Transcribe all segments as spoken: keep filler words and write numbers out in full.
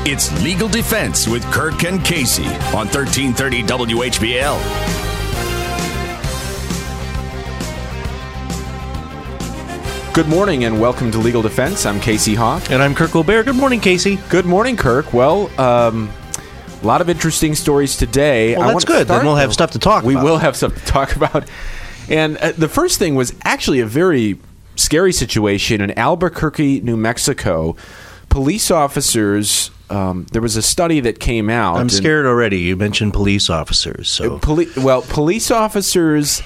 It's Legal Defense with Kirk and Casey on thirteen thirty W H B L. Good morning and welcome to Legal Defense. I'm Casey Hawk. And I'm Kirk Gobert. Good morning, Casey. Good morning, Kirk. Well, um, a lot of interesting stories today. Well, I that's good. Start, then we'll have stuff to talk we about. We will have stuff to talk about. And uh, the first thing was actually a very scary situation in Albuquerque, New Mexico. Police officers, um, there was a study that came out. I'm scared already. You mentioned police officers. So, poli- Well, police officers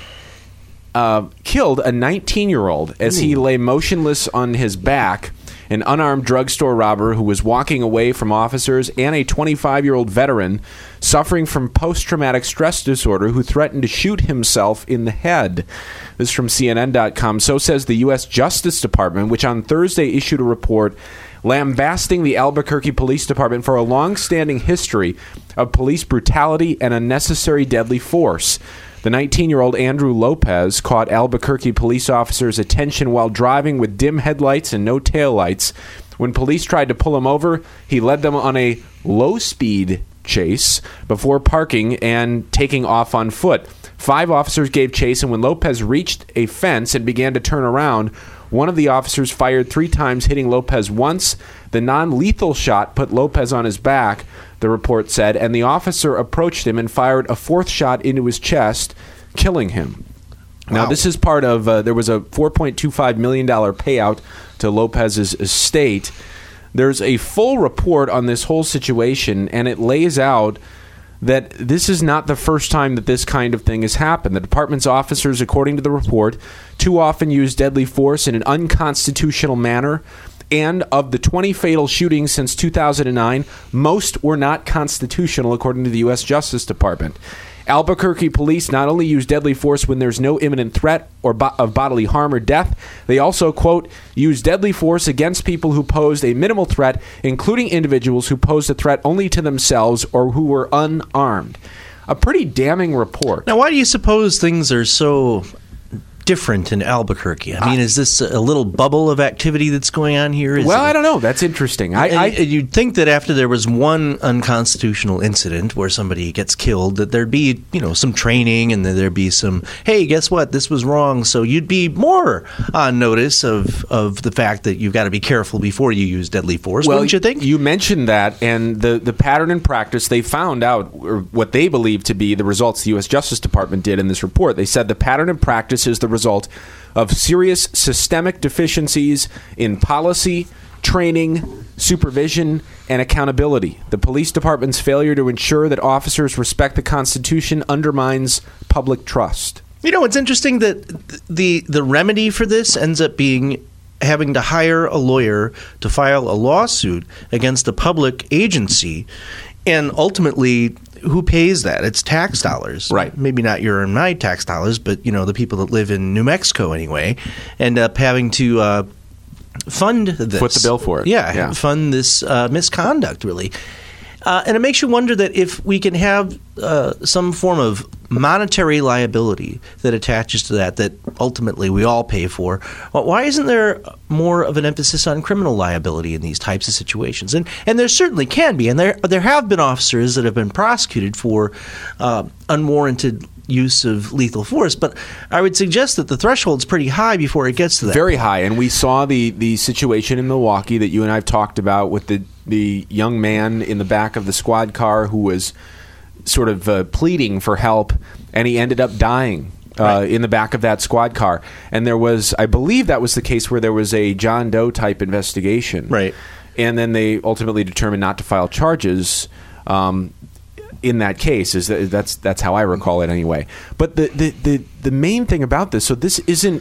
uh, killed a nineteen-year-old as Ooh. he lay motionless on his back. An unarmed drugstore robber who was walking away from officers, and a twenty-five-year-old veteran suffering from post-traumatic stress disorder who threatened to shoot himself in the head. This is from C N N dot com. So says the U S Justice Department, which on Thursday issued a report lambasting the Albuquerque Police Department for a long-standing history of police brutality and unnecessary deadly force. The nineteen-year-old Andrew Lopez caught Albuquerque police officers' attention while driving with dim headlights and no taillights. When police tried to pull him over, he led them on a low-speed chase before parking and taking off on foot. Five officers gave chase, and when Lopez reached a fence and began to turn around, one of the officers fired three times, hitting Lopez once. The non-lethal shot put Lopez on his back, the report said, and the officer approached him and fired a fourth shot into his chest, killing him. Wow. Now, this is part of, uh, there was a four point two five million dollars payout to Lopez's estate. There's a full report on this whole situation, and it lays out that this is not the first time that this kind of thing has happened. The department's officers, according to the report, too often use deadly force in an unconstitutional manner. And of the twenty fatal shootings since two thousand nine, most were not constitutional, according to the U S Justice Department. Albuquerque police not only use deadly force when there's no imminent threat or bo- of bodily harm or death, they also, quote, use deadly force against people who posed a minimal threat, including individuals who posed a threat only to themselves or who were unarmed. A pretty damning report. Now, why do you suppose things are so different in Albuquerque? I mean, uh, is this a little bubble of activity that's going on here? Is well, it, I don't know. That's interesting. I, I, you'd think that after there was one unconstitutional incident where somebody gets killed, that there'd be, you know, some training and that there'd be some, hey, guess what? This was wrong. So you'd be more on notice of, of the fact that you've got to be careful before you use deadly force, well, wouldn't you think? You mentioned that, and the, the pattern in practice, they found out or what they believe to be the results the U S Justice Department did in this report. They said the pattern in practice is the result of serious systemic deficiencies in policy, training, supervision, and accountability. The police department's failure to ensure that officers respect the Constitution undermines public trust. You know, it's interesting that the the remedy for this ends up being having to hire a lawyer to file a lawsuit against a public agency, and ultimately, who pays that? It's tax dollars. Right. Maybe not your and my tax dollars, but, you know, the people that live in New Mexico anyway end up having to uh, fund this. Foot the bill for it. Yeah, yeah. fund this uh, misconduct, really. Uh, and it makes you wonder that if we can have uh, some form of monetary liability that attaches to that, that ultimately we all pay for, well, why isn't there more of an emphasis on criminal liability in these types of situations? And and there certainly can be, and there there have been officers that have been prosecuted for uh, unwarranted use of lethal force, but I would suggest that the threshold's pretty high before it gets to that. Very point. high, and we saw the, the situation in Milwaukee that you and I have talked about with the, the young man in the back of the squad car who was sort of uh, pleading for help, and he ended up dying uh, right. in the back of that squad car. And there was, I believe that was the case where there was a John Doe type investigation. Right. And then they ultimately determined not to file charges um, in that case. Is that, that's that's how I recall it anyway. But the, the, the, the main thing about this, so this isn't,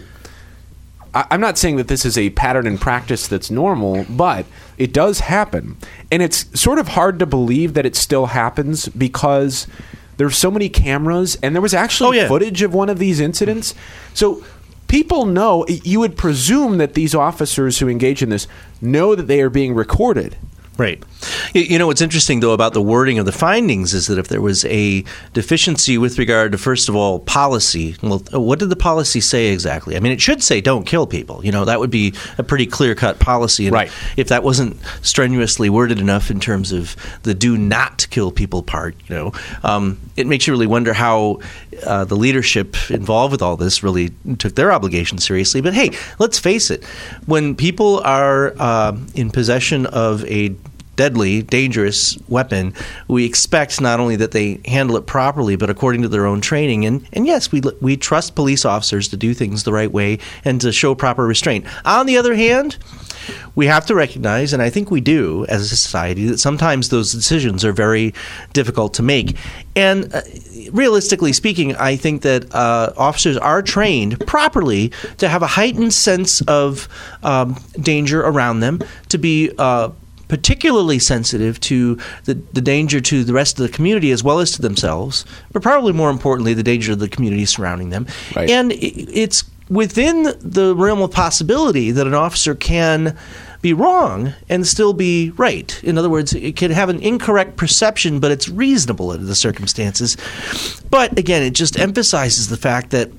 I, I'm not saying that this is a pattern in practice that's normal, but it does happen. And it's sort of hard to believe that it still happens because there's so many cameras, and there was actually oh, yeah. footage of one of these incidents. So people know, you would presume that these officers who engage in this know that they are being recorded. Right. You, you know, what's interesting, though, about the wording of the findings is that if there was a deficiency with regard to, first of all, policy, well, what did the policy say exactly? I mean, it should say don't kill people. You know, that would be a pretty clear-cut policy. And right. if that wasn't strenuously worded enough in terms of the do not kill people part, you know, um, it makes you really wonder how uh, the leadership involved with all this really took their obligation seriously. But hey, let's face it, when people are uh, in possession of a deadly, dangerous weapon, we expect not only that they handle it properly, but according to their own training. And, and yes, we we trust police officers to do things the right way and to show proper restraint. On the other hand, we have to recognize, and I think we do as a society, that sometimes those decisions are very difficult to make. And uh, realistically speaking, I think that uh, officers are trained properly to have a heightened sense of um, danger around them, to be uh, particularly sensitive to the, the danger to the rest of the community as well as to themselves, but probably more importantly, the danger of the community surrounding them. Right. And it's within the realm of possibility that an officer can be wrong and still be right. In other words, it can have an incorrect perception, but it's reasonable under the circumstances. But again, it just emphasizes the fact that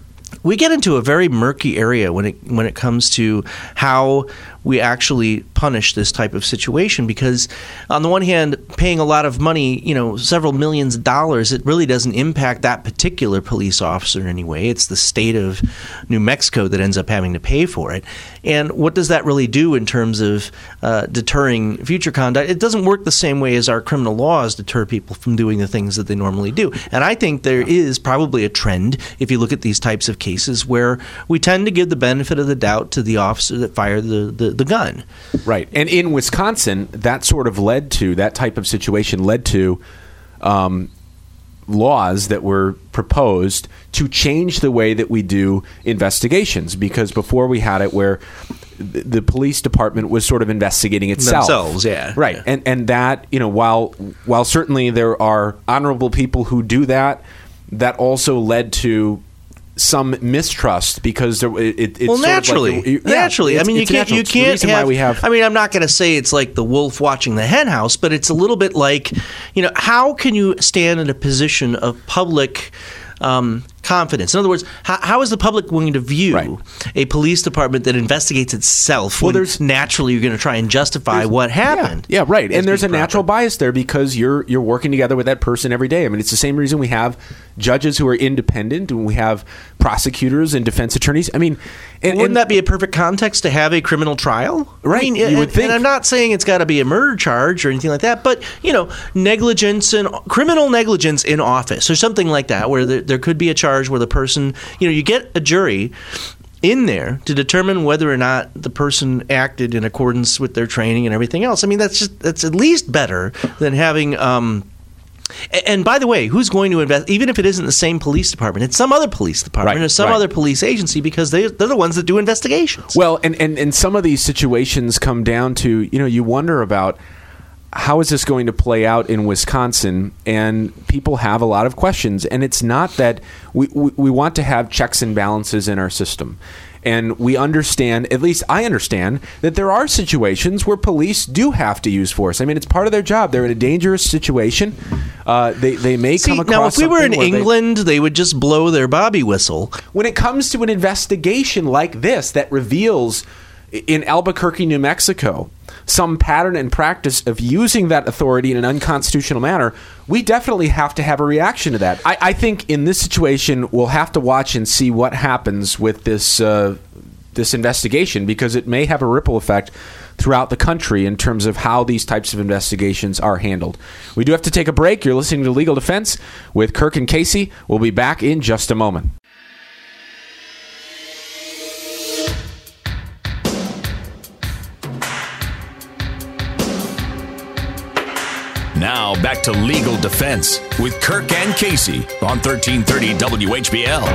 we get into a very murky area when it when it comes to how we actually punish this type of situation, because on the one hand, paying a lot of money, you know, several millions of dollars, it really doesn't impact that particular police officer in any way. It's the state of New Mexico that ends up having to pay for it. And what does that really do in terms of uh, deterring future conduct? It doesn't work the same way as our criminal laws deter people from doing the things that they normally do. And I think there is probably a trend, if you look at these types of cases, where we tend to give the benefit of the doubt to the officer that fired the, the, the gun. Right. And in Wisconsin, that sort of led to, that type of situation led to um, laws that were proposed to change the way that we do investigations. Because before we had it where the, the police department was sort of investigating itself. Themselves, yeah. Right. Yeah. And and that, you know, while while certainly there are honorable people who do that, that also led to some mistrust because there, it, it's well, sort naturally, of like, yeah, naturally. I mean, you can't, you can't have, we have. I mean, I'm not going to say it's like the wolf watching the hen house, but it's a little bit like, you know, how can you stand in a position of public um, confidence? In other words, how, how is the public going to view right. a police department that investigates itself? Well, when there's naturally you're going to try and justify what happened. Yeah, yeah right. And there's a proper. natural bias there because you're you're working together with that person every day. I mean, it's the same reason we have judges who are independent and we have prosecutors and defense attorneys. I mean, and, wouldn't and, that be a perfect context to have a criminal trial? Right. I mean, you and, would think. And I'm not saying it's got to be a murder charge or anything like that, but, you know, negligence and criminal negligence in office or something like that, where there, there could be a charge where the person, you know, you get a jury in there to determine whether or not the person acted in accordance with their training and everything else. I mean, that's just that's at least better than having. Um, and by the way, who's going to invest? Even if it isn't the same police department, it's some other police department right, or some right. other police agency, because they they're the ones that do investigations. Well, and, and and some of these situations come down to, you know, you wonder about how is this going to play out in Wisconsin, and people have a lot of questions. And it's not that we, we, we want to have checks and balances in our system. And we understand, at least I understand, that there are situations where police do have to use force. I mean, it's part of their job. They're in a dangerous situation. Uh, they, they may See, come across now, if we were in something where England, they, they would just blow their bobby whistle. when it comes to an investigation like this that reveals in Albuquerque, New Mexico, some pattern and practice of using that authority in an unconstitutional manner, we definitely have to have a reaction to that. I, I think in this situation, we'll have to watch and see what happens with this uh, this investigation, because it may have a ripple effect throughout the country in terms of how these types of investigations are handled. We do have to take a break. You're listening to Legal Defense with Kirk and Casey. We'll be back in just a moment. Now back to Legal Defense with Kirk and Casey on thirteen thirty W H B L.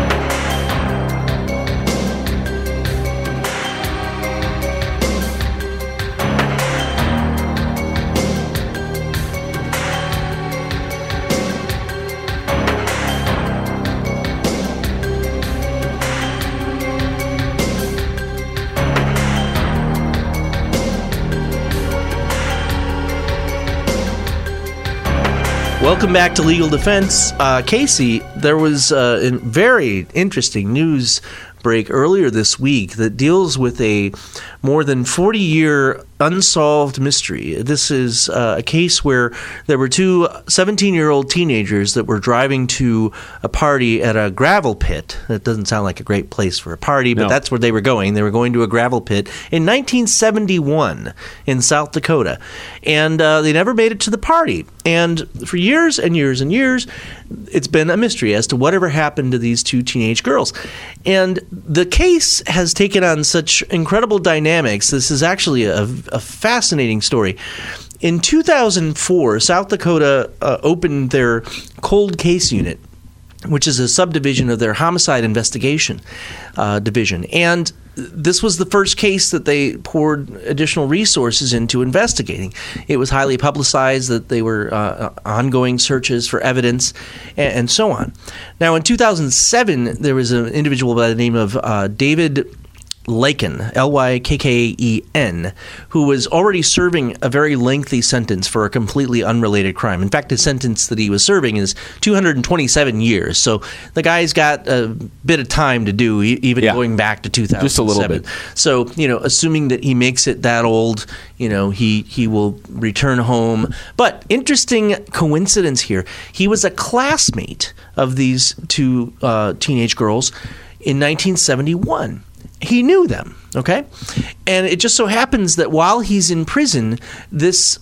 Welcome back to Legal Defense. Uh, Casey, there was uh, a very interesting news break earlier this week that deals with a more than forty-year unsolved mystery. This is uh, a case where there were two seventeen-year-old teenagers that were driving to a party at a gravel pit. That doesn't sound like a great place for a party, but No. that's where they were going. They were going to a gravel pit in nineteen seventy-one in South Dakota, and uh, they never made it to the party. And for years and years and years, it's been a mystery as to whatever happened to these two teenage girls. And the case has taken on such incredible dynamics. This is actually a, a fascinating story. In two thousand four, South Dakota uh, opened their cold case unit, which is a subdivision of their homicide investigation uh, division. And this was the first case that they poured additional resources into investigating. It was highly publicized that they were uh, ongoing searches for evidence and, and so on. Now, in two thousand seven, there was an individual by the name of uh, David Lykken, L Y K K E N, who was already serving a very lengthy sentence for a completely unrelated crime. In fact, the sentence that he was serving is two hundred twenty-seven years. So the guy's got a bit of time to do, e- even Yeah. going back to two thousand seven. Just a little bit. So, you know, assuming that he makes it that old, you know, he, he will return home. But interesting coincidence here. He was a classmate of these two uh, teenage girls in nineteen seventy-one. He knew them, okay? And it just so happens that while he's in prison, this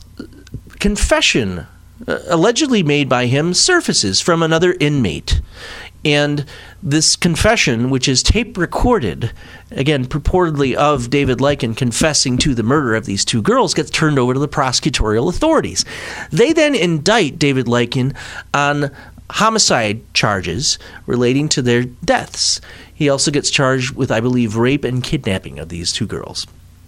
confession uh, allegedly made by him surfaces from another inmate. And this confession, which is tape recorded, again, purportedly of David Lykken confessing to the murder of these two girls, gets turned over to the prosecutorial authorities. They then indict David Lykken on homicide charges relating to their deaths. He also gets charged with, I believe, rape and kidnapping of these two girls.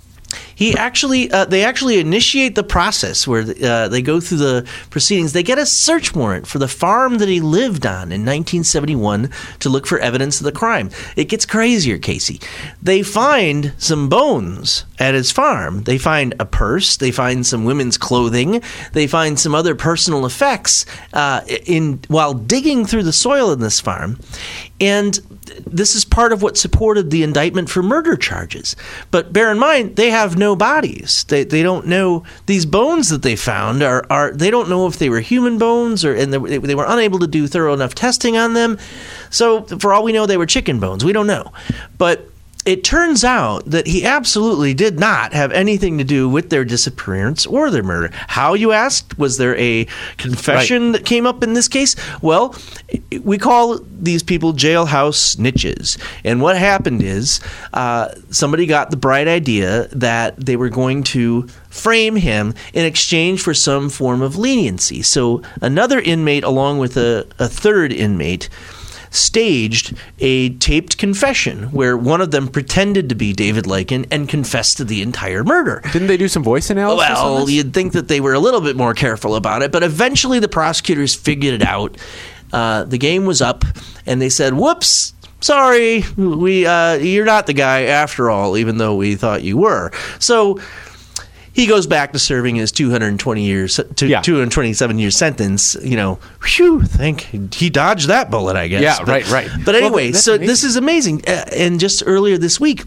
He actually, uh, they actually initiate the process where uh, they go through the proceedings. They get a search warrant for the farm that he lived on in nineteen seventy-one to look for evidence of the crime. It gets crazier, Casey. They find some bones at his farm. They find a purse. They find some women's clothing. They find some other personal effects uh, in while digging through the soil in this farm. And this is part of what supported the indictment for murder charges. But bear in mind, they have no bodies. They they don't know these bones that they found are are they don't know if they were human bones or and they, they were unable to do thorough enough testing on them. So for all we know, they were chicken bones. We don't know, but it turns out that he absolutely did not have anything to do with their disappearance or their murder. How, you asked? Was there a confession right. that came up in this case? Well, we call these people jailhouse snitches. And what happened is uh, somebody got the bright idea that they were going to frame him in exchange for some form of leniency. So another inmate, along with a, a third inmate, staged a taped confession where one of them pretended to be David Lykken and confessed to the entire murder. Didn't they do some voice analysis? Well, you'd think that they were a little bit more careful about it, but eventually the prosecutors figured it out. Uh, the game was up, and they said, whoops, sorry, we uh, you're not the guy after all, even though we thought you were. So he goes back to serving his two hundred twenty years, to yeah. two hundred twenty-seven year sentence. You know, whew, thank he dodged that bullet, I guess. Yeah, but, right, right. But anyway, well, so amazing. This is amazing. Uh, and just earlier this week,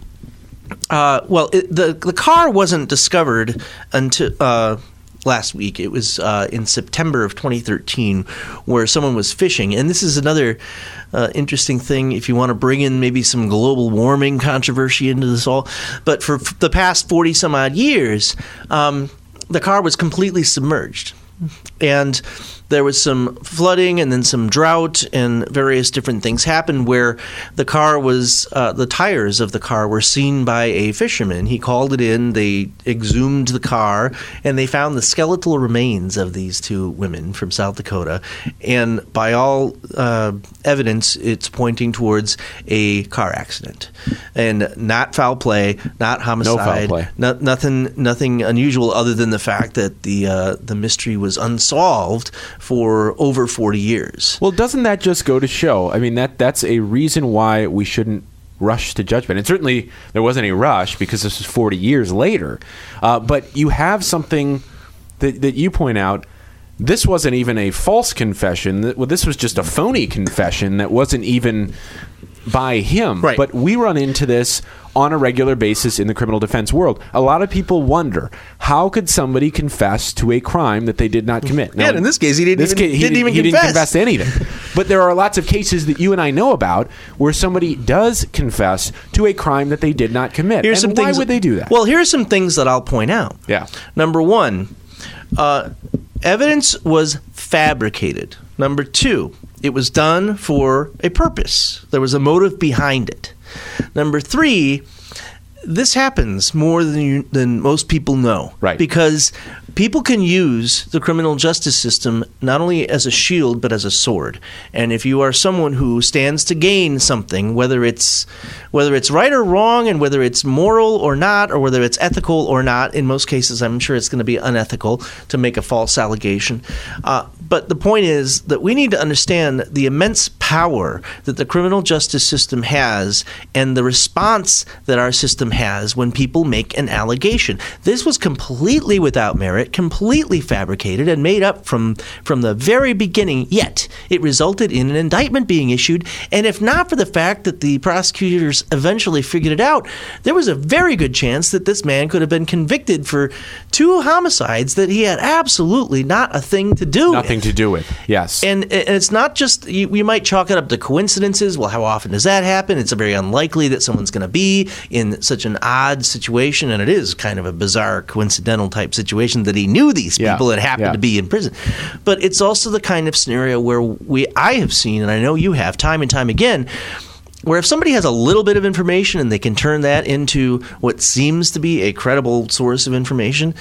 uh, well, it, the the car wasn't discovered until uh, last week. It was uh, in September of twenty thirteen, where someone was fishing. And this is another uh, interesting thing if you want to bring in maybe some global warming controversy into this all. But for f- the past forty some odd years, um, the car was completely submerged. And there was some flooding and then some drought and various different things happened where the car was, uh, the tires of the car were seen by a fisherman. He called it in, they exhumed the car, and they found the skeletal remains of these two women from South Dakota. And by all uh, evidence, it's pointing towards a car accident. And not foul play, not homicide. No foul play. No, nothing, nothing unusual other than the fact that the uh, the mystery was unsolved for over forty years. Well, doesn't that just go to show? I mean, that that's a reason why we shouldn't rush to judgment. And certainly there wasn't a rush because this was forty years later. Uh, but you have something that, that you point out this wasn't even a false confession. Well, this was just a phony confession that wasn't even by him. Right. But we run into this on a regular basis in the criminal defense world. A lot of people wonder, how could somebody confess to a crime that they did not commit? Now, yeah, in this case, he didn't, even, case, he didn't even he confess. didn't confess to anything. But there are lots of cases that you and I know about where somebody does confess to a crime that they did not commit. Here's and some why things, would they do that? Well, here are some things that I'll point out. Yeah. Number one, uh, evidence was fabricated. Number two, it was done for a purpose. There was a motive behind it. Number three, this happens more than you, than most people know. Right. Because people can use the criminal justice system not only as a shield but as a sword. And if you are someone who stands to gain something, whether it's whether it's right or wrong, and whether it's moral or not, or whether it's ethical or not, in most cases I'm sure it's going to be unethical to make a false allegation. Uh, but the point is that we need to understand the immense power that the criminal justice system has and the response that our system has when people make an allegation. This was completely without merit, completely fabricated, and made up from, from the very beginning, yet it resulted in an indictment being issued. And if not for the fact that the prosecutors eventually figured it out, there was a very good chance that this man could have been convicted for two homicides that he had absolutely not a thing to do Nothing with. to do with, yes. And, and it's not just, you, you might chalk it up to coincidences. Well, how often does that happen? It's very unlikely that someone's going to be in such an odd situation, and it is kind of a bizarre, coincidental type situation that he knew these people yeah. and happened yeah. to be in prison. But it's also the kind of scenario where we I have seen, and I know you have time and time again, where if somebody has a little bit of information and they can turn that into what seems to be a credible source of information,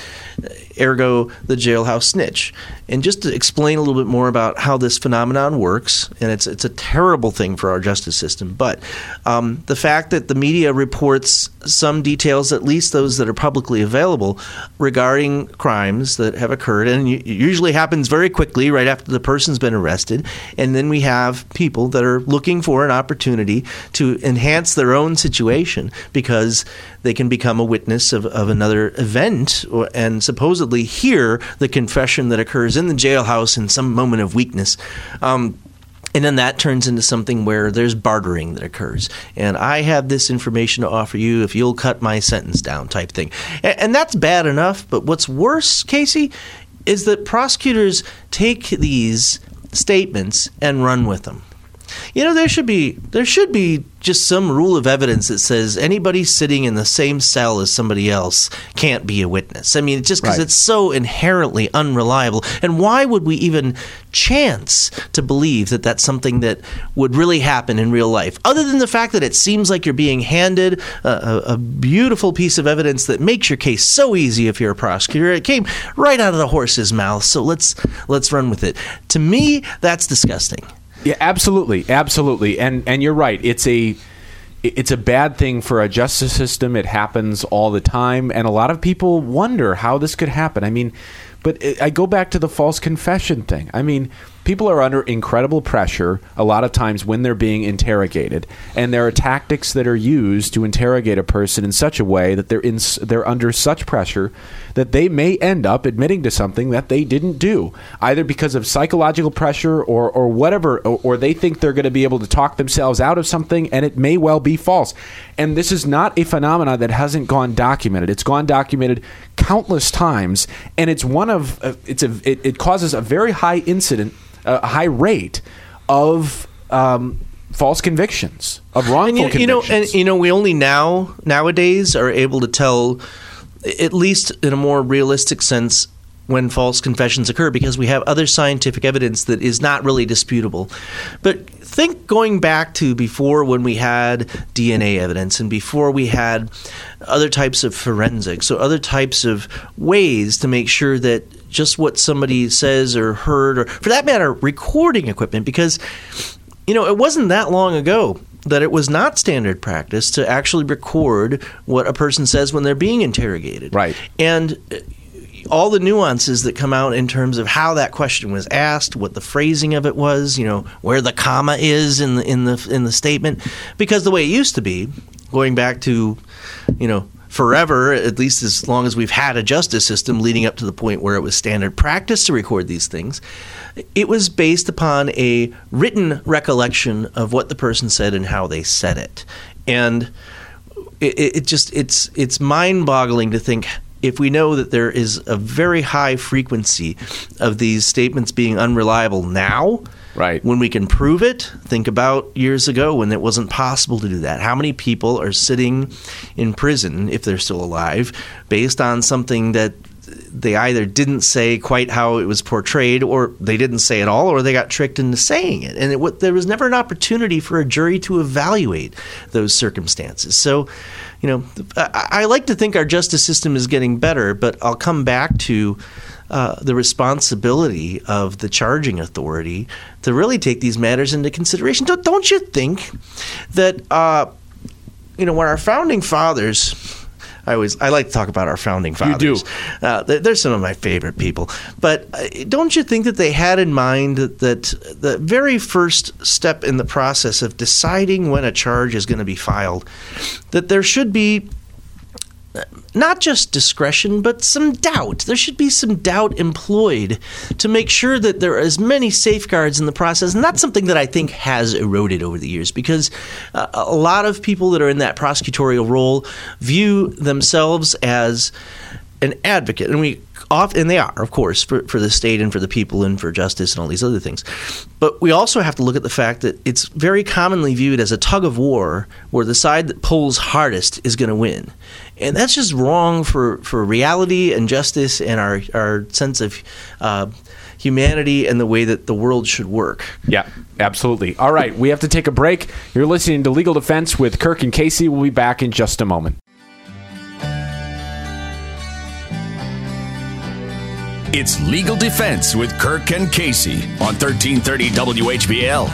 ergo the jailhouse snitch. And just to explain a little bit more about how this phenomenon works, and it's it's a terrible thing for our justice system, but um, the fact that the media reports some details, at least those that are publicly available, regarding crimes that have occurred, and it usually happens very quickly right after the person's been arrested, and then we have people that are looking for an opportunity to enhance their own situation because they can become a witness of, of another event or, and supposedly hear the confession that occurs in the jailhouse in some moment of weakness. Um, And then that turns into something where there's bartering that occurs. And I have this information to offer you if you'll cut my sentence down type thing. And, and that's bad enough. But what's worse, Casey, is that prosecutors take these statements and run with them. You know, there should be there should be just some rule of evidence that says anybody sitting in the same cell as somebody else can't be a witness. I mean, just because Right. it's so inherently unreliable. And why would we even chance to believe that that's something that would really happen in real life? Other than the fact that it seems like you're being handed a, a, a beautiful piece of evidence that makes your case so easy if you're a prosecutor. It came right out of the horse's mouth, so let's let's run with it. To me, that's disgusting. Yeah, absolutely, absolutely, and and you're right. It's a it's a bad thing for a justice system. It happens all the time, and a lot of people wonder how this could happen. I mean, but it, I go back to the false confession thing. I mean, people are under incredible pressure a lot of times when they're being interrogated, and there are tactics that are used to interrogate a person in such a way that they're in they're under such pressure that they may end up admitting to something that they didn't do, either because of psychological pressure or or whatever, or, or they think they're going to be able to talk themselves out of something, and it may well be false. And this is not a phenomenon that hasn't gone documented. It's gone documented countless times, and it's one of uh, it's a it, it causes a very high incident. A high rate of um, false convictions, of wrongful and you, convictions. You know, and you know, we only now nowadays are able to tell, at least in a more realistic sense, when false confessions occur because we have other scientific evidence that is not really disputable. But think going back to before when we had D N A evidence and before we had other types of forensics, so other types of ways to make sure that just what somebody says or heard, or for that matter, recording equipment, because, you know, it wasn't that long ago that it was not standard practice to actually record what a person says when they're being interrogated. Right. And all the nuances that come out in terms of how that question was asked, what the phrasing of it was, you know, where the comma is in the in the in the statement, because the way it used to be, going back to, you know, forever, at least as long as we've had a justice system leading up to the point where it was standard practice to record these things, it was based upon a written recollection of what the person said and how they said it. And it, it just it's it's mind-boggling to think, if we know that there is a very high frequency of these statements being unreliable now, right, when we can prove it. Think about years ago when it wasn't possible to do that. How many people are sitting in prison, if they're still alive, based on something that they either didn't say quite how it was portrayed, or they didn't say at all, or they got tricked into saying it. And it, there was never an opportunity for a jury to evaluate those circumstances. So, you know, I, I like to think our justice system is getting better, but I'll come back to uh, the responsibility of the charging authority to really take these matters into consideration. Don't, don't you think that, uh, you know, when our founding fathers... I always I like to talk about our founding fathers. You do. Uh, they're some of my favorite people. But uh, don't you think that they had in mind that, that the very first step in the process of deciding when a charge is going to be filed, that there should be not just discretion, but some doubt. There should be some doubt employed to make sure that there are as many safeguards in the process. And that's something that I think has eroded over the years, because uh, a lot of people that are in that prosecutorial role view themselves as an advocate. And we often, and they are, of course, for, for the state and for the people and for justice and all these other things. But we also have to look at the fact that it's very commonly viewed as a tug of war where the side that pulls hardest is going to win. And that's just wrong for, for reality and justice and our, our sense of uh, humanity and the way that the world should work. Yeah, absolutely. All right, we have to take a break. You're listening to Legal Defense with Kirk and Casey. We'll be back in just a moment. It's Legal Defense with Kirk and Casey on thirteen thirty W H B L.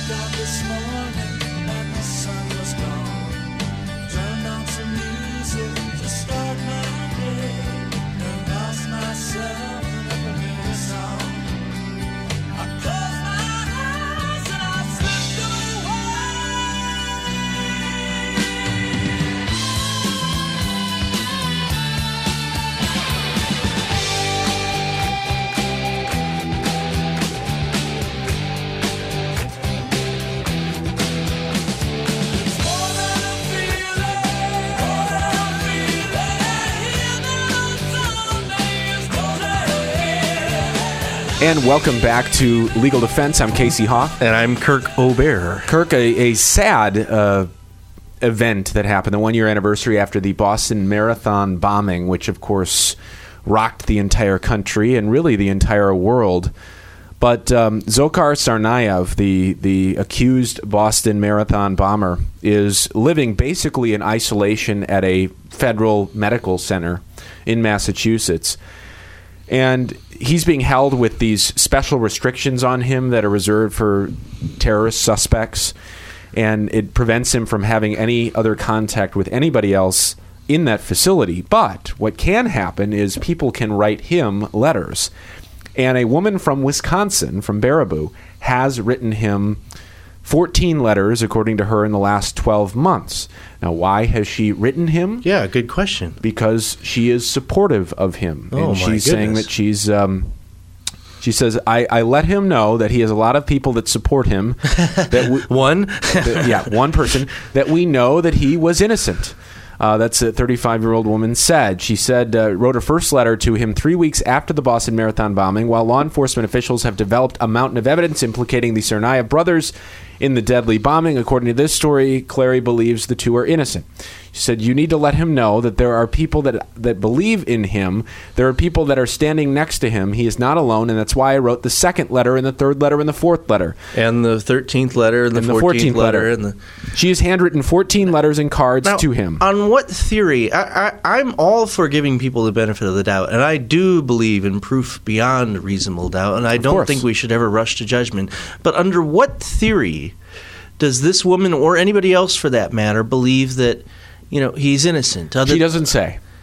And welcome back to Legal Defense. I'm Casey Hoff. And I'm Kirk O'Bear. Kirk, a, a sad uh, event that happened, the one-year anniversary after the Boston Marathon bombing, which, of course, rocked the entire country and really the entire world. But um, Dzhokhar Tsarnaev, the, the accused Boston Marathon bomber, is living basically in isolation at a federal medical center in Massachusetts. And he's being held with these special restrictions on him that are reserved for terrorist suspects, and it prevents him from having any other contact with anybody else in that facility. But what can happen is people can write him letters. And a woman from Wisconsin, from Baraboo, has written him fourteen letters, according to her, in the last twelve months. Now, why has she written him? Yeah, good question. Because she is supportive of him. Oh, and my she's goodness. saying that she's... Um, she says, I, I let him know that he has a lot of people that support him. That we, One? that, yeah, one person. That we know that he was innocent. Uh, that's a thirty-five-year-old woman said. She said, uh, wrote her first letter to him three weeks after the Boston Marathon bombing, while law enforcement officials have developed a mountain of evidence implicating the Tsarnaev brothers in the deadly bombing. According to this story, Clary believes the two are innocent. She said, you need to let him know that there are people that that believe in him. There are people that are standing next to him. He is not alone, and that's why I wrote the second letter and the third letter and the fourth letter. And the thirteenth letter and the, And the fourteenth, fourteenth letter. letter. And the... She has handwritten fourteen letters and cards Now, to him. On what theory? I, I, I'm all for giving people the benefit of the doubt, and I do believe in proof beyond reasonable doubt, and I don't course. think we should ever rush to judgment. But under what theory does this woman, or anybody else for that matter, believe that, you know, he's innocent? Other She doesn't say.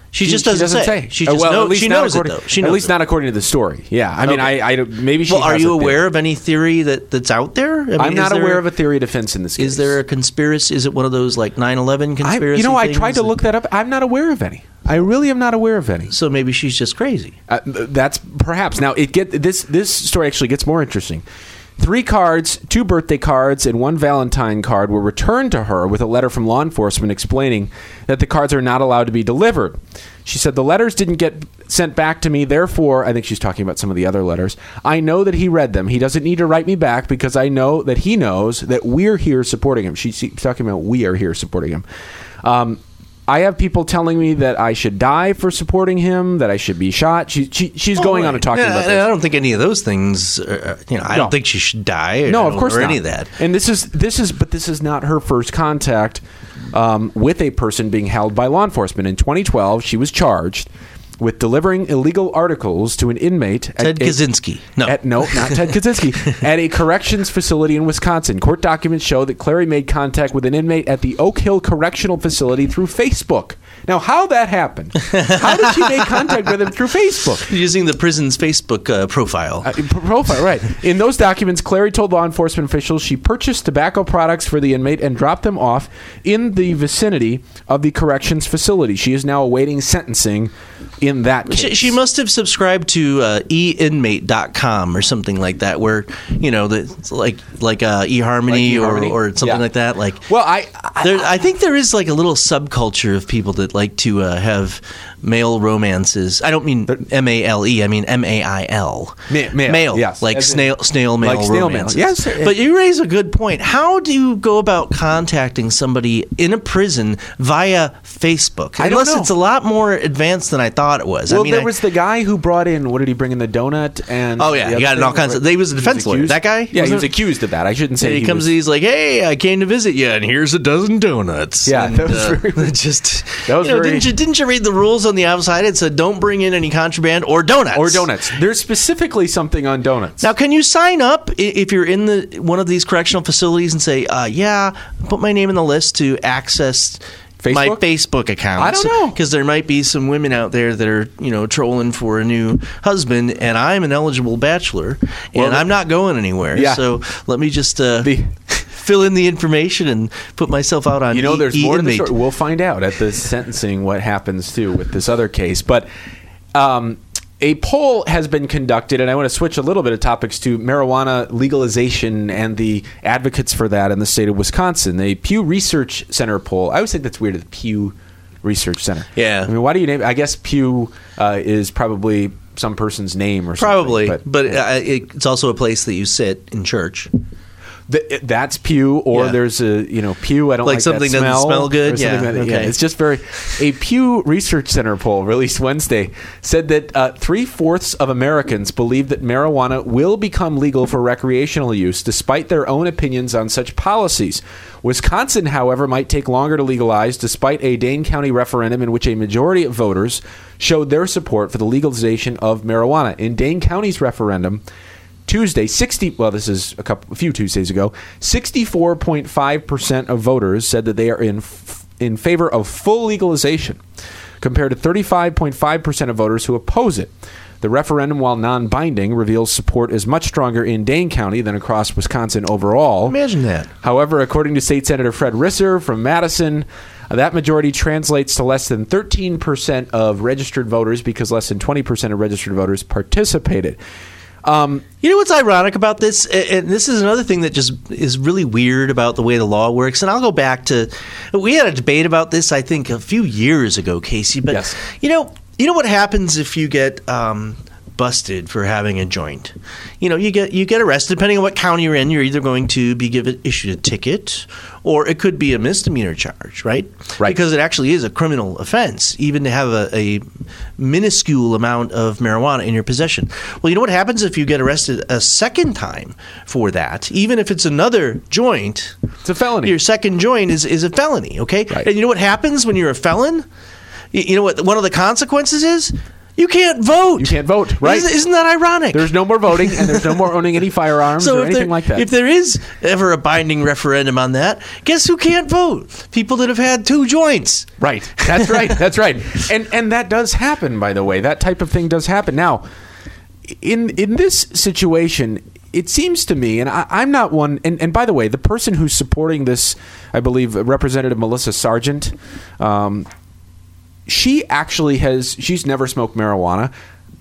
She, just doesn't, doesn't say. say. She Uh, just well, know, at least she not knows it, according- though. She At knows least it. not according to the story. Yeah, I mean, Okay. I, I maybe she Well, are has you a aware theory. of any theory that, that's out there? I mean, I'm not is there- aware of a theory of defense in this case. Is there a conspiracy? Is it one of those like nine eleven I, conspiracy you know, I things? tried to look that up. I'm not aware of any. I really am not aware of any. So maybe she's just crazy. Uh, that's perhaps. Now it get this this story actually gets more interesting. Three cards, two birthday cards, and one Valentine card were returned to her with a letter from law enforcement explaining that the cards are not allowed to be delivered. She said, the letters didn't get sent back to me, therefore, I think she's talking about some of the other letters, I know that he read them. He doesn't need to write me back because I know that he knows that we're here supporting him. She's talking about we are here supporting him. Um, I have people telling me that I should die for supporting him, that I should be shot. She, she, she's Oh, going right. on and talking Yeah, about I this. don't think any of those things. Are, you know, I No. don't think she should die. Or, No, of course or not. any of that. And this is this is, but this is not her first contact um, with a person being held by law enforcement. In twenty twelve, she was charged with delivering illegal articles to an inmate. Ted at a- Kaczynski. No. At, no, not Ted Kaczynski. At a corrections facility in Wisconsin. Court documents show that Clary made contact with an inmate at the Oak Hill Correctional Facility through Facebook. Now, how that happened? How did she make contact with him through Facebook? Using the prison's Facebook uh, profile. Uh, p- profile, right. In those documents, Clary told law enforcement officials she purchased tobacco products for the inmate and dropped them off in the vicinity of the corrections facility. She is now awaiting sentencing in that case. She, she must have subscribed to uh, e inmate dot com or something like that, where you know, the, it's like like uh, eHarmony, Like eHarmony? or, or something Yeah. like that. Like, Well, I- I- there, I think there is like a little subculture of people that like to uh, have male romances. I don't mean M A L E. I mean M A I L. Ma- male, yes. like As in- snail snail mail like snail mail. romances. Yes. But you raise a good point. How do you go about contacting somebody in a prison via Facebook? I don't Unless know. it's a lot more advanced than I thought it was. Well, I mean, there I- was the guy who brought in, what did he bring in, the donut? And Oh, yeah, the he got other in all thing? kinds of- he was a defense lawyer. accused? That guy? Yeah, he Wasn't was it? accused of that. I shouldn't say And he, he comes was, and he's like, "Hey, I came to visit you, and here's a dozen donuts." Yeah, and, that was very- just that was you know, very- didn't you didn't you read the rules on the outside? It said, "Don't bring in any contraband or donuts." or donuts. There's specifically something on donuts. Now, can you sign up i- if you're in the one of these correctional facilities and say, uh, "Yeah, put my name in the list to access." My Facebook? Facebook account. I don't know. Because there might be some women out there that are, you know, trolling for a new husband, and I'm an eligible bachelor, and Well, I'm not going anywhere. Yeah. So let me just uh, The- fill in the information and put myself out on. You know, e- there's more to the e-inmate. story. We'll find out at the sentencing what happens too with this other case. But um, a poll has been conducted, and I want to switch a little bit of topics to marijuana legalization and the advocates for that in the state of Wisconsin. A Pew Research Center poll. I always think that's weird. The Pew Research Center. Yeah. I mean, why do you name? I guess Pew uh, is probably some person's name or Probably, something. but, uh, it, it's also a place that you sit in church. Th- that's Pew, or Yeah. there's a you know Pew. I don't Like like something that doesn't smell, smell good? or something Yeah, like that. Yeah, okay. it's just very. A Pew Research Center poll released Wednesday said that uh, three fourths of Americans believe that marijuana will become legal for recreational use, despite their own opinions on such policies. Wisconsin, however, might take longer to legalize, despite a Dane County referendum in which a majority of voters showed their support for the legalization of marijuana. In Dane County's referendum Tuesday, sixty well, this is a couple, a few Tuesdays ago, sixty-four point five percent of voters said that they are in f- in favor of full legalization, compared to thirty-five point five percent of voters who oppose it. The referendum, while non-binding, reveals support is much stronger in Dane County than across Wisconsin overall. Imagine that. However, according to State Senator Fred Risser from Madison, uh, that majority translates to less than thirteen percent of registered voters because less than twenty percent of registered voters participated. Um, You know what's ironic about this? A- And this is another thing that just is really weird about the way the law works. And I'll go back to, we had a debate about this, I think, a few years ago, Casey. But, Yes. you know, you know what happens if you get um, busted for having a joint? You know, you get you get arrested. Depending on what county you're in, you're either going to be given issued a ticket, or it could be a misdemeanor charge, right? Right. Because it actually is a criminal offense, even to have a, a minuscule amount of marijuana in your possession. Well, you know what happens if you get arrested a second time for that? Even if it's another joint, it's a felony. your second joint is, is a felony, okay? Right. And you know what happens when you're a felon? You, you know what one of the consequences is? You can't vote. You can't vote, right? Isn't, isn't that ironic? There's no more voting, and there's no more owning any firearms so or if anything there, like that. If there is ever a binding referendum on that, guess who can't vote? People that have had two joints. Right. That's right. That's right. And and that does happen, by the way. That type of thing does happen. Now, in in this situation, it seems to me, and I, I'm not one, and, and by the way, the person who's supporting this, I believe, Representative Melissa Sargent, um, she actually has, she's never smoked marijuana.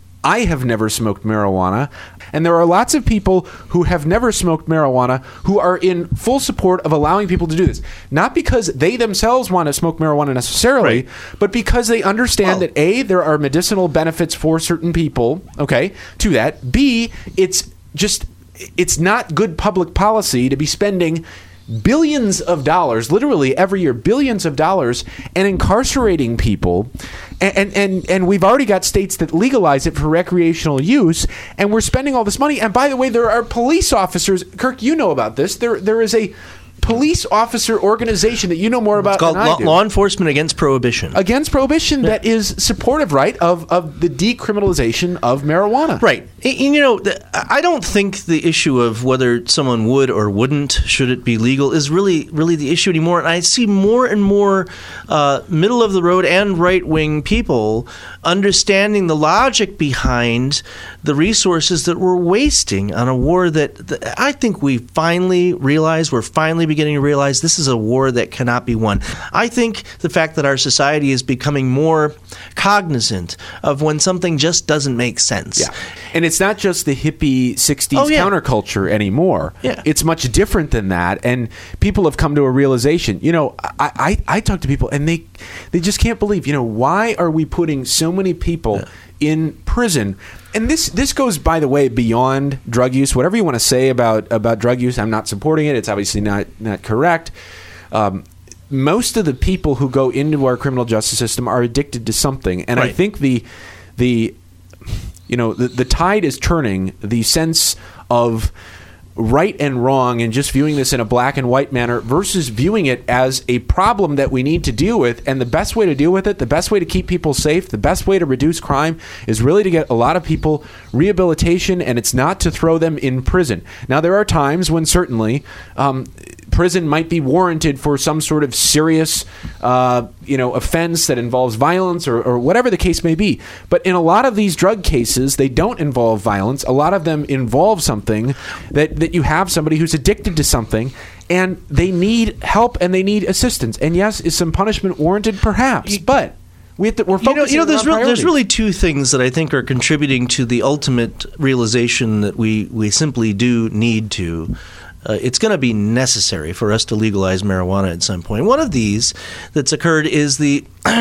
I have never smoked marijuana. And there are lots of people who have never smoked marijuana who are in full support of allowing people to do this. Not because they themselves want to smoke marijuana necessarily, right. but because they understand well, that A, there are medicinal benefits for certain people, okay, to that. B, it's just, it's not good public policy to be spending billions of dollars, literally every year, billions of dollars, and incarcerating people. And, and and we've already got states that legalize it for recreational use, and we're spending all this money. And by the way, there are police officers. Kirk, you know about this. There there is a police officer organization that you know more about it's called than I Law, do. Law Enforcement Against Prohibition. Against Prohibition yeah. that is supportive, right, of, of the decriminalization of marijuana. Right. And, you know, I don't think the issue of whether someone would or wouldn't, should it be legal, is really, really the issue anymore. And I see more and more uh, middle-of-the-road and right-wing people understanding the logic behind the resources that we're wasting on a war that, that I think we finally realize, we're finally beginning to realize this is a war that cannot be won. I think the fact that our society is becoming more cognizant of when something just doesn't make sense. Yeah. And it's not just the hippie sixties oh, yeah. counterculture anymore. Yeah. It's much different than that. And people have come to a realization. You know, I, I, I talk to people and they they just can't believe, you know, why are we putting so many people yeah. in prison? And this this goes, by the way, beyond drug use. Whatever you want to say about, about drug use, I'm not supporting it. It's obviously not, not correct. Um, most of the people who go into our criminal justice system are addicted to something. And right. I think the the you know the, the tide is turning. The sense of right and wrong and just viewing this in a black and white manner versus viewing it as a problem that we need to deal with. And the best way to deal with it, the best way to keep people safe, the best way to reduce crime is really to get a lot of people rehabilitation, and it's not to throw them in prison. Now, there are times when certainly um, prison might be warranted for some sort of serious uh, you know, offense that involves violence or, or whatever the case may be. But in a lot of these drug cases, they don't involve violence. A lot of them involve something that, that you have somebody who's addicted to something, and they need help and they need assistance. And yes, is some punishment warranted? Perhaps. But we have to, we're focusing you know, you know there's, on real, there's priorities. really two things that I think are contributing to the ultimate realization that we, we simply do need to. Uh, it's going to be necessary for us to legalize marijuana at some point. One of these that's occurred is the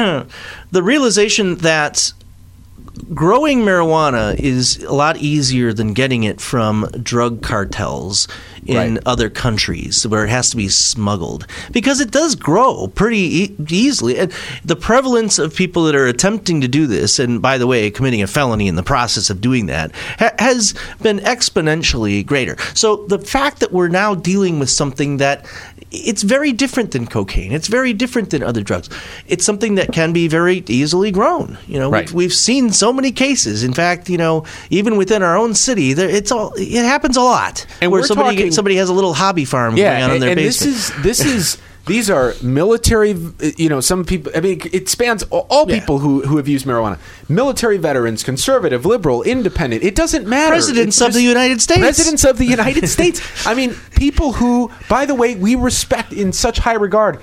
the realization that growing marijuana is a lot easier than getting it from drug cartels in right. other countries where it has to be smuggled, because it does grow pretty e- easily. And the prevalence of people that are attempting to do this, and by the way, committing a felony in the process of doing that, ha- has been exponentially greater. So the fact that we're now dealing with something that it's very different than cocaine, it's very different than other drugs. It's something that can be very easily grown. You know, right. we've, we've seen so many cases. In fact, you know, even within our own city, there, it's all it happens a lot. And where we're somebody talking, somebody has a little hobby farm yeah, going on and, in their and basement. this is this is these are military. You know, some people. I mean, it spans all, all Yeah. people who who have used marijuana. Military veterans, conservative, liberal, independent. It doesn't matter. Presidents It's of just the United States. Presidents of the United States. I mean, people who, by the way, we respect in such high regard,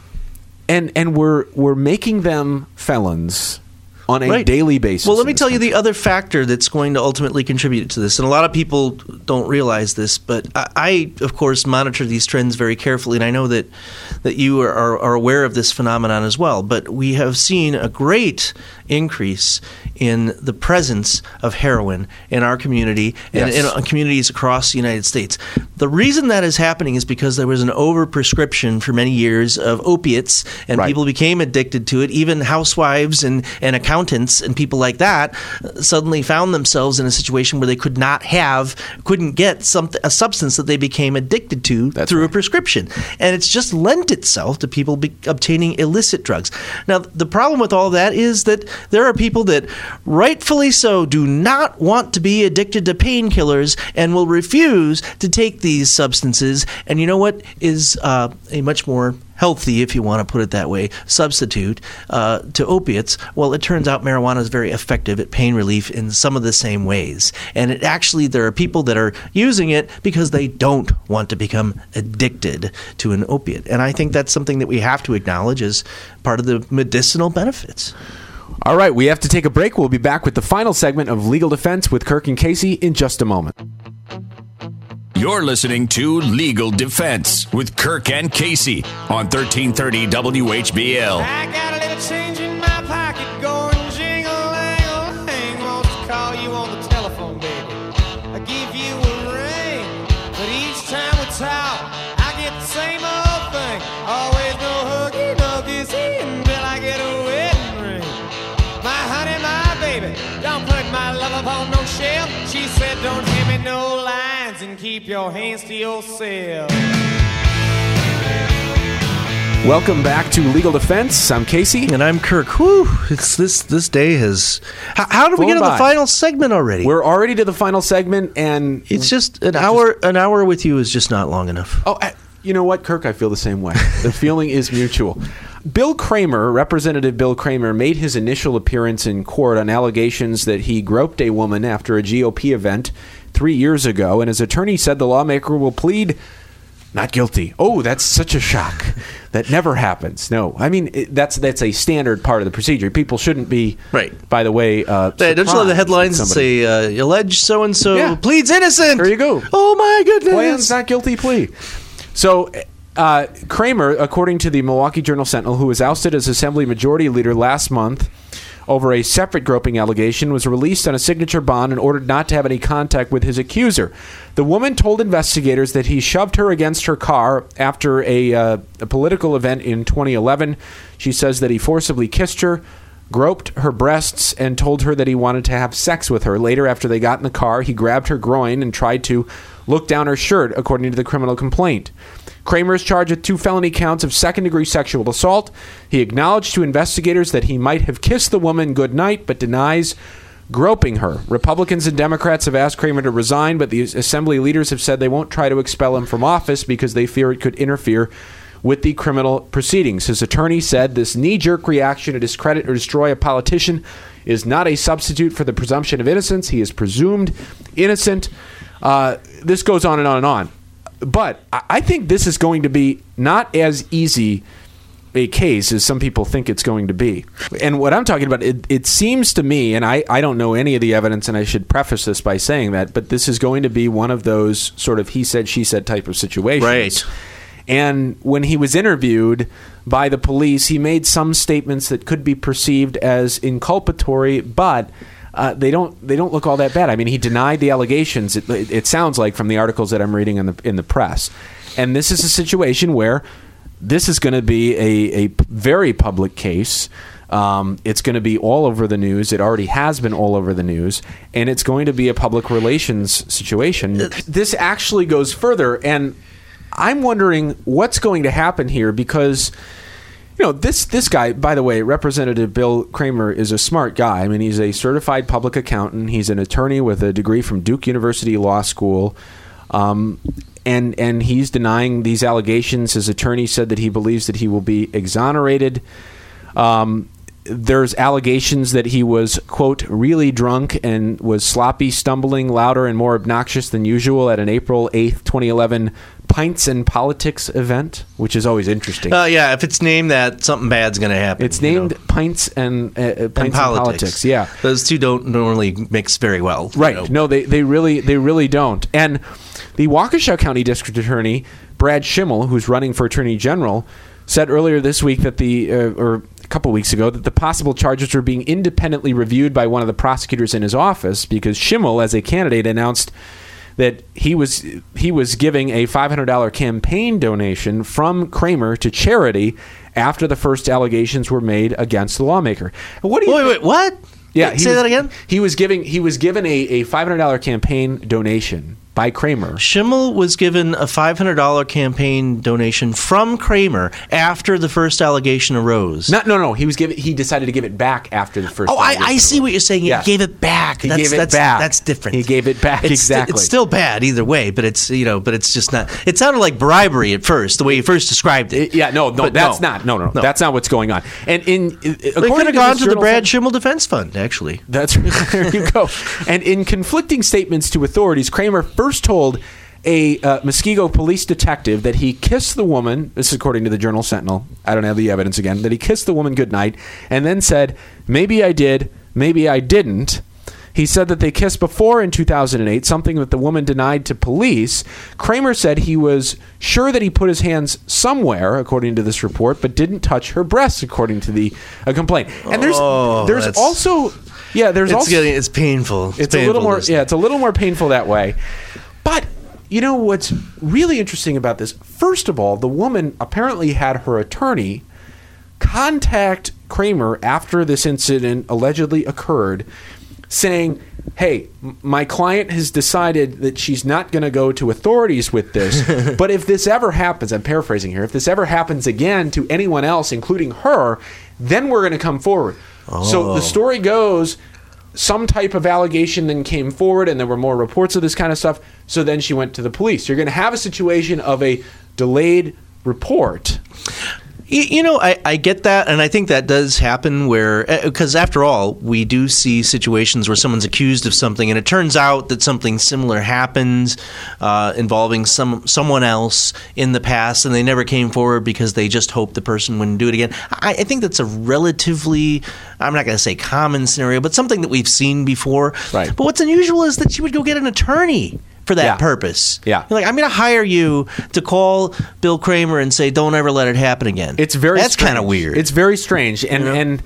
and and we're we're making them felons on a Right. daily basis. Well, let me in this tell you country. the other factor that's going to ultimately contribute to this. And a lot of people don't realize this, but I, I of course, monitor these trends very carefully, and I know that, that you are, are, are aware of this phenomenon as well. But we have seen a great increase in the presence of heroin in our community and Yes. in communities across the United States. The reason that is happening is because there was an overprescription for many years of opiates, and Right. people became addicted to it. Even housewives and, and accountants accountants and people like that suddenly found themselves in a situation where they could not have, couldn't get something, a substance that they became addicted to That's through right. a prescription. And it's just lent itself to people be, obtaining illicit drugs. Now, the problem with all that is that there are people that rightfully so do not want to be addicted to painkillers and will refuse to take these substances. And you know what is uh, a much more healthy, if you want to put it that way, substitute uh, to opiates? Well, it turns out marijuana is very effective at pain relief in some of the same ways. And it actually, there are people that are using it because they don't want to become addicted to an opiate. And I think that's something that we have to acknowledge as part of the medicinal benefits. All right, we have to take a break. We'll be back with the final segment of Legal Defense with Kirk and Casey in just a moment. You're listening to Legal Defense with Kirk and Casey on thirteen thirty W H B L. I got a little change in my pocket going jingle-lang-a-lang. Wants to call you on the telephone, baby. I give you a ring, but each time we talk, I get the same old thing. Always no huggy, no kissy until I get a wedding ring. My honey, my baby, don't put my love upon no shelf. She said don't hand me no lines and keep your hands to yourself. Welcome back to Legal Defense. I'm Casey. And I'm Kirk. Whew, it's this this day has... How, how did we Flown get to by. the final segment already? We're already to the final segment, and it's just an hour. An hour with you is just not long enough. Oh, I, you know what, Kirk? I feel the same way. The feeling is mutual. Bill Kramer, Representative Bill Kramer, made his initial appearance in court on allegations that he groped a woman after a G O P event three years ago, and his attorney said the lawmaker will plead not guilty. Oh, that's such a shock. That never happens. No, I mean, it, that's that's a standard part of the procedure. People shouldn't be, right. by the way, uh, Hey, don't you love the headlines that somebody- say, uh, alleged so-and-so Yeah. pleads innocent? There you go. Oh, my goodness. Plans not guilty plea. So uh, Kramer, according to the Milwaukee Journal-Sentinel, who was ousted as Assembly Majority Leader last month over a separate groping allegation, was released on a signature bond and ordered not to have any contact with his accuser. The woman told investigators that he shoved her against her car after a, uh, a political event in twenty eleven. She says that he forcibly kissed her, groped her breasts, and told her that he wanted to have sex with her. Later, after they got in the car, he grabbed her groin and tried to look down her shirt, according to the criminal complaint. Kramer is charged with two felony counts of second-degree sexual assault. He acknowledged to investigators that he might have kissed the woman goodnight, but denies groping her. Republicans and Democrats have asked Kramer to resign, but the assembly leaders have said they won't try to expel him from office because they fear it could interfere with the criminal proceedings. His attorney said this knee-jerk reaction to discredit or destroy a politician is not a substitute for the presumption of innocence. He is presumed innocent. Uh, this goes on and on and on. But I think this is going to be not as easy a case as some people think it's going to be. And what I'm talking about, it, it seems to me, and I, I don't know any of the evidence, and I should preface this by saying that, but this is going to be one of those sort of he said, she said type of situations. Right. And when he was interviewed by the police, he made some statements that could be perceived as inculpatory, but uh, they don't they don't look all that bad. I mean, he denied the allegations. It, it sounds like from the articles that I'm reading in the in the press. And this is a situation where this is going to be a, a very public case. Um, it's going to be all over the news. It already has been all over the news, and it's going to be a public relations situation. This actually goes further, and I'm wondering what's going to happen here because, you know, this this guy, by the way, Representative Bill Kramer is a smart guy. I mean, he's a certified public accountant. He's an attorney with a degree from Duke University Law School. Um, and and he's denying these allegations. His attorney said that he believes that he will be exonerated. Um, there's allegations that he was, quote, really drunk and was sloppy, stumbling, louder, and more obnoxious than usual at an April eighth, twenty eleven Pints and Politics event, which is always interesting. Uh, yeah, if it's named that, something bad's going to happen. It's you named know. Pints and uh, Pints and And politics. politics. Yeah, Those two don't normally mix very well. you right. know. No, they they really they really don't. And the Waukesha County District Attorney Brad Schimmel, who's running for Attorney General, said earlier this week that the uh, or a couple weeks ago that the possible charges were being independently reviewed by one of the prosecutors in his office because Schimmel, as a candidate, announced that he was he was giving a five hundred dollars campaign donation from Kramer to charity after the first allegations were made against the lawmaker. What do you Wait, wait, what? Yeah, Say he was, that again? He was giving he was given a, a five hundred dollars campaign donation by Kramer. Schimmel was given a five hundred dollars campaign donation from Kramer after the first allegation arose. Not, no, no. He was giving. He decided to give it back after the first. Oh, I, I allegation see arose. what you're saying. He Yeah. gave it back. He that's, gave it that's, back. That's different. He gave it back, It's, exactly. It's still bad either way, but it's you know, but it's just not. It sounded like bribery at first, the way you first described it. It- yeah, no, no, But that's no. not. No, no, No. that's not what's going on. And in They according could have to gone this to the journal- Brad Schimmel Defense Fund, actually. That's there you go. And in conflicting statements to authorities, Kramer first told a uh, Muskego police detective that he kissed the woman. This is according to the Journal Sentinel. I don't have the evidence again. That he kissed the woman goodnight, and then said, "Maybe I did, maybe I didn't." He said that they kissed before in two thousand eight, something that the woman denied to police. Kramer said he was sure that he put his hands somewhere, according to this report, but didn't touch her breasts, according to the uh, complaint. And there's Oh, there's that's- also yeah there's It's also getting it's painful. it's a painful little more listening. yeah it's a little more painful that way. But you know what's really interesting about this? First of all, the woman apparently had her attorney contact Kramer after this incident allegedly occurred, saying, "Hey, m- my client has decided that she's not going to go to authorities with this, but if this ever happens," I'm paraphrasing here, "if this ever happens again to anyone else, including her, then we're going to come forward." So the story goes, some type of allegation then came forward, and there were more reports of this kind of stuff. So then she went to the police. You're going to have a situation of a delayed report. You, you know, I, I get that, and I think that does happen where, because after all, we do see situations where someone's accused of something, and it turns out that something similar happens uh, involving some someone else in the past, and they never came forward because they just hoped the person wouldn't do it again. I, I think that's a relatively, I'm not going to say common scenario, but something that we've seen before. Right. But what's unusual is that she would go get an attorney for that Yeah. purpose. Yeah. You're like, I'm going to hire you to call Bill Kramer and say, don't ever let it happen again. It's very That's kind of strange. weird. It's very strange, and You know? and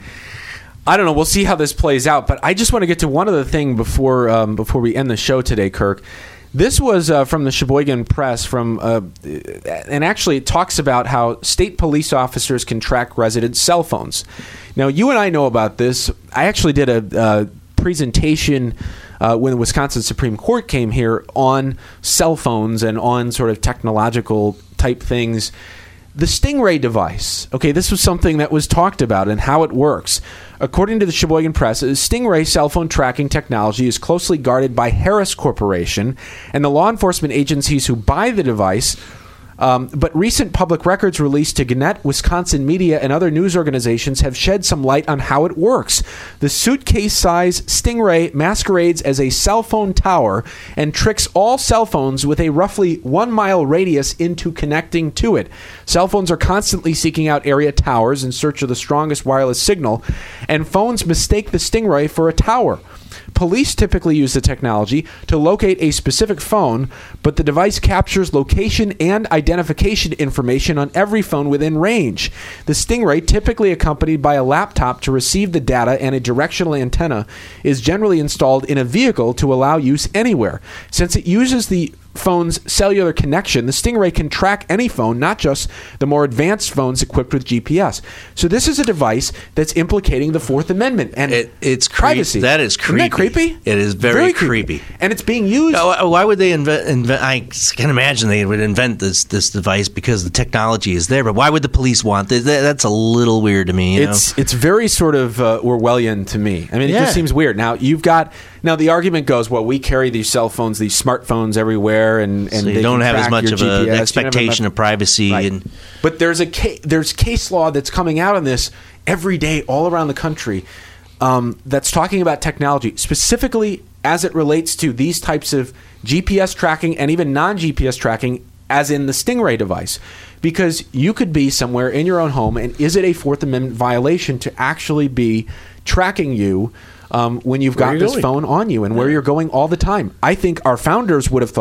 I don't know. We'll see how this plays out. But I just want to get to one other thing before um, before we end the show today, Kirk. This was uh, from the Sheboygan Press, from uh, and actually it talks about how state police officers can track residents' cell phones. Now, you and I know about this. I actually did a uh, presentation uh, when the Wisconsin Supreme Court came here on cell phones and on sort of technological type things. The Stingray device, okay, this was something that was talked about and how it works. According to the Sheboygan Press, Stingray cell phone tracking technology is closely guarded by Harris Corporation and the law enforcement agencies who buy the device. Um, but recent public records released to Gannett, Wisconsin Media, and other news organizations have shed some light on how it works. The suitcase-size Stingray masquerades as a cell phone tower and tricks all cell phones with a roughly one-mile radius into connecting to it. Cell phones are constantly seeking out area towers in search of the strongest wireless signal, and phones mistake the Stingray for a tower. Police typically use the technology to locate a specific phone, but the device captures location and identification information on every phone within range. The Stingray, typically accompanied by a laptop to receive the data and a directional antenna, is generally installed in a vehicle to allow use anywhere. Since it uses the phone's cellular connection, the Stingray can track any phone, not just the more advanced phones equipped with G P S. So this is a device that's implicating the Fourth Amendment and It- it's creep- privacy. that is Isn't that creepy. creepy? It is very creepy. And it's being used. Uh, Why would they invent, invent? I can imagine they would invent this this device because the technology is there. But why would the police want this? That- That's a little weird to me. You It's know? it's very sort of uh, Orwellian to me. I mean, it Yeah. just seems weird. Now you've got now the argument goes, well, we carry these cell phones, these smartphones everywhere, and and so you they don't can have as track much your of G P S. an You don't have expectation enough- of privacy. Right. And But there's a ca- there's case law that's coming out on this every day all around the country um, that's talking about technology, specifically as it relates to these types of G P S tracking and even non-G P S tracking, as in the Stingray device. Because you could be somewhere in your own home, and is it a Fourth Amendment violation to actually be tracking you um, when you've Where got you're this going. phone on you and where you're going all the time? I think our founders would have thought,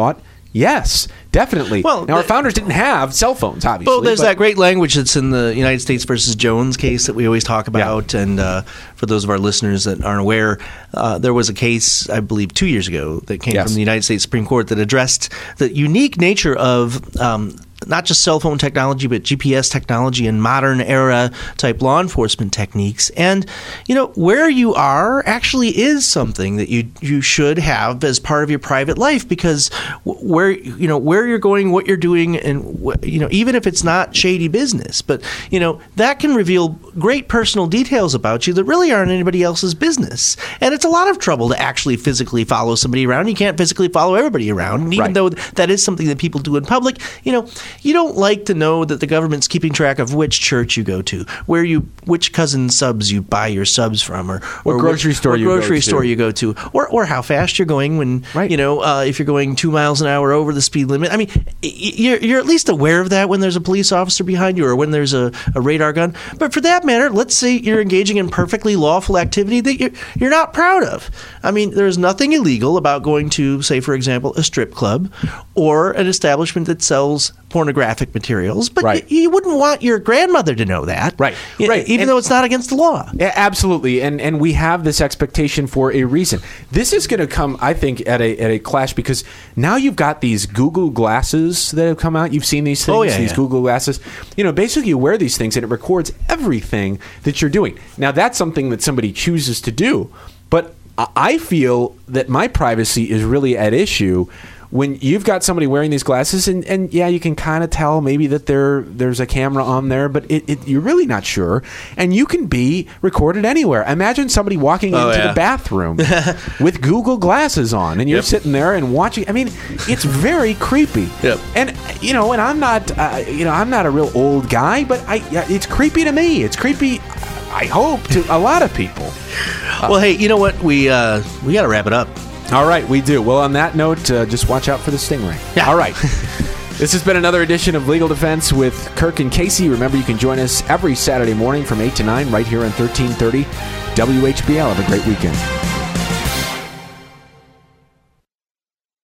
Yes, definitely. Well, now, our the- founders didn't have cell phones, obviously. Well, there's but- that great language that's in the United States versus Jones case that we always talk about. Yeah. And uh, for those of our listeners that aren't aware, uh, there was a case, I believe, two years ago that came Yes. from the United States Supreme Court that addressed the unique nature of um, not just cell phone technology, but G P S technology and modern era type law enforcement techniques. And, you know, where you are actually is something that you you should have as part of your private life, because w- where, you know, where you're going, what you're doing, and, wh- you know, even if it's not shady business, but, you know, that can reveal great personal details about you that really aren't anybody else's business. And it's a lot of trouble to actually physically follow somebody around. You can't physically follow everybody around. And even Right. though that is something that people do in public, you know, you don't like to know that the government's keeping track of which church you go to, where you, which cousin subs you buy your subs from, or, What or grocery which, store what you go grocery to. store you go to, or or how fast you're going when, Right. you know, uh, if you're going two miles an hour over the speed limit. I mean, y- you're you're at least aware of that when there's a police officer behind you, or when there's a, a radar gun. But for that matter, let's say you're engaging in perfectly lawful activity that you're you're not proud of. I mean, there's nothing illegal about going to, say, for example, a strip club or an establishment that sells pornographic materials, but Right. y- you wouldn't want your grandmother to know that, Right. Y- Right. Even And- though it's not against the law. Yeah, absolutely, and and we have this expectation for a reason. This is going to come, I think, at a at a clash, because now you've got these Google glasses that have come out. You've seen these things, Oh, yeah, these yeah. Google glasses. You know, basically, you wear these things and it records everything that you're doing. Now, that's something that somebody chooses to do, but I- I feel that my privacy is really at issue when you've got somebody wearing these glasses, and, and yeah, you can kind of tell maybe that there there's a camera on there, but it, it, you're really not sure, and you can be recorded anywhere. Imagine somebody walking Oh, into yeah. the bathroom with Google glasses on, and you're Yep. sitting there and watching. I mean, it's very creepy. Yep. And you know, and I'm not, uh, you know, I'm not a real old guy, but I, yeah, it's creepy to me. It's creepy, I hope, to a lot of people. Well, hey, you know what? We uh, we got to wrap it up. All right, we do. Well, on that note, uh, just watch out for the stingray. Yeah. All right. This has been another edition of Legal Defense with Kirk and Casey. Remember, you can join us every Saturday morning from eight to nine right here on thirteen thirty W H B L. Have a great weekend.